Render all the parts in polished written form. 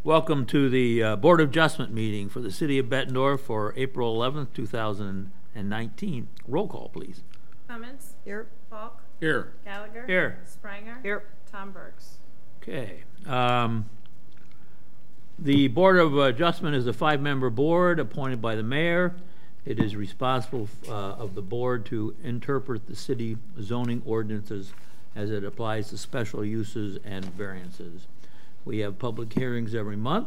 Welcome to the Board of Adjustment meeting for the City of Bettendorf for April 11th, 2019. Roll call, please. Clements. Here. Falk. Here. Gallagher. Here. Spranger. Here. Tom Burks. Okay. The Board of Adjustment is a 5-member board appointed by the mayor. It is responsible of the board to interpret the city zoning ordinances as it applies to special uses and variances. We have public hearings every month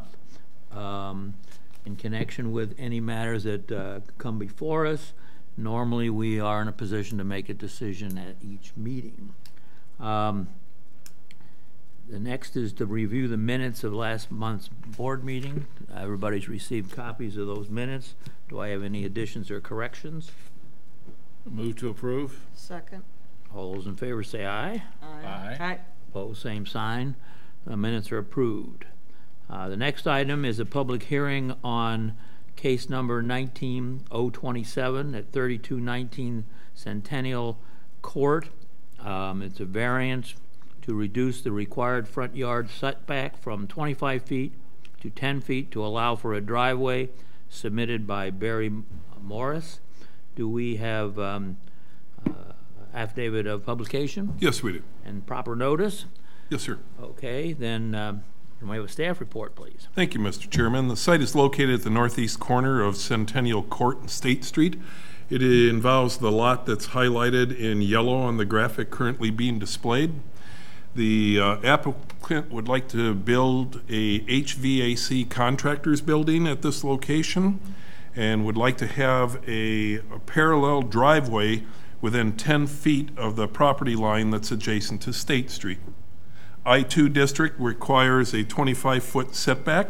in connection with any matters that come before us. Normally, we are in a position to make a decision at each meeting. The next is to review the minutes of last month's board meeting. Everybody's received copies of those minutes. Do I have any additions or corrections? Move to approve. Second. All those in favor say aye. Aye. Aye. Opposed, same sign. The minutes are approved. The next item is a public hearing on case number 19027 at 3219 Centennial Court. It's a variance to reduce the required front yard setback from 25 feet to 10 feet to allow for a driveway, submitted by Barry Morris. Do we have affidavit of publication? Yes, we do. And proper notice? Yes, sir. Okay, then can we have a staff report, please? Thank you, Mr. Chairman. The site is located at the northeast corner of Centennial Court and State Street. It involves the lot that's highlighted in yellow on the graphic currently being displayed. The applicant would like to build a HVAC contractor's building at this location and would like to have a parallel driveway within 10 feet of the property line that's adjacent to State Street. I-2 district requires a 25-foot setback.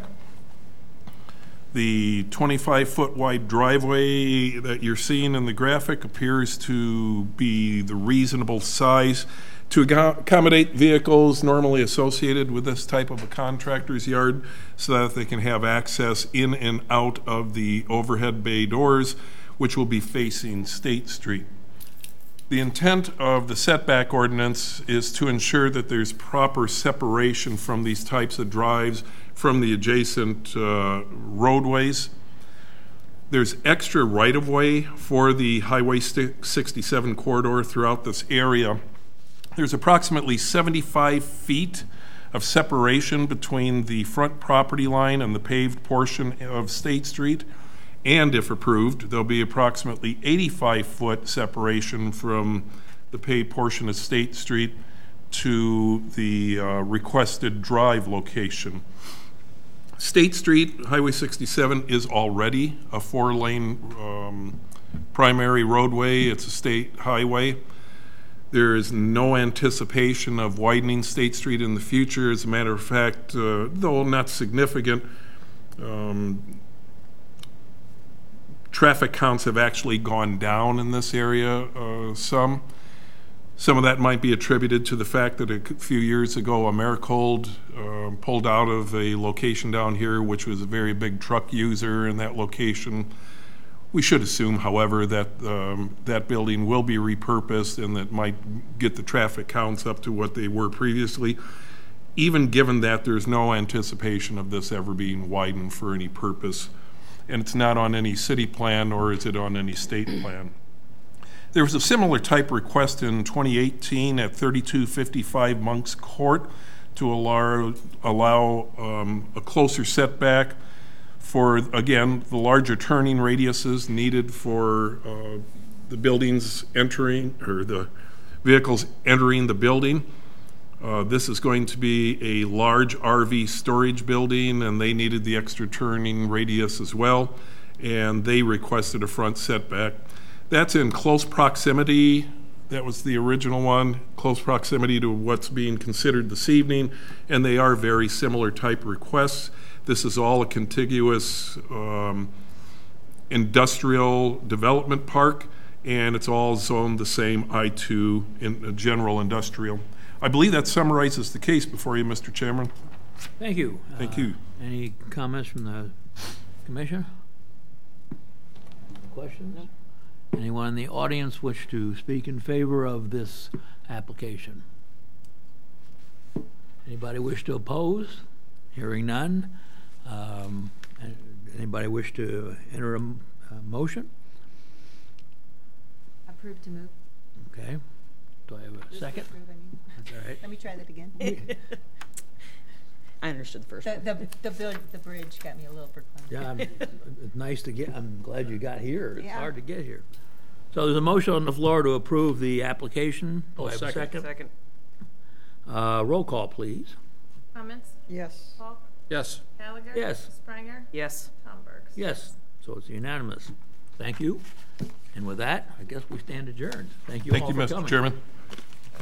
The 25-foot wide driveway that you're seeing in the graphic appears to be the reasonable size to accommodate vehicles normally associated with this type of a contractor's yard so that they can have access in and out of the overhead bay doors, which will be facing State Street. The intent of the setback ordinance is to ensure that there's proper separation from these types of drives from the adjacent roadways. There's extra right-of-way for the Highway 67 corridor throughout this area. There's approximately 75 feet of separation between the front property line and the paved portion of State Street. And if approved, there'll be approximately 85-foot separation from the paved portion of State Street to the requested drive location. State Street, Highway 67, is already a 4-lane primary roadway. It's a state highway. There is no anticipation of widening State Street in the future. As a matter of fact, though not significant, traffic counts have actually gone down in this area some. Some of that might be attributed to the fact that a few years ago Americold pulled out of a location down here which was a very big truck user in that location. We should assume, however, that that building will be repurposed and that might get the traffic counts up to what they were previously, even given that there's no anticipation of this ever being widened for any purpose. And it's not on any city plan, or is it on any state plan. There was a similar type request in 2018 at 3255 Monk's Court to allow a closer setback for, again, the larger turning radiuses needed for the buildings entering, or the vehicles entering the building. This is going to be a large RV storage building, and they needed the extra turning radius as well, and they requested a front setback. That's in close proximity, that was the original one, close proximity to what's being considered this evening, and they are very similar type requests. This is all a contiguous industrial development park, and it's all zoned the same I-2 in general industrial. I believe that summarizes the case before you, Mr. Chairman. Thank you. Thank you. Any comments from the commissioner? Questions? Anyone in the audience wish to speak in favor of this application? Anybody wish to oppose? Hearing none. Anybody wish to enter a motion? Approve to move. Okay. Do I have a second? Approve, I mean. That's all right. Let me try that again. I understood the first one. The bridge got me a little perplexed. Yeah, it's nice to get, I'm glad you got here. It's Yeah. hard to get here. So there's a motion on the floor to approve the application. Do I have a second. second? Roll call, please. Comments? Yes. Falk? Yes. Gallagher? Yes. Spranger? Yes. Tom Burks? Yes, so it's unanimous. Thank you. And with that, I guess we stand adjourned. Thank you Thank all you, for Mr. coming. Chairman.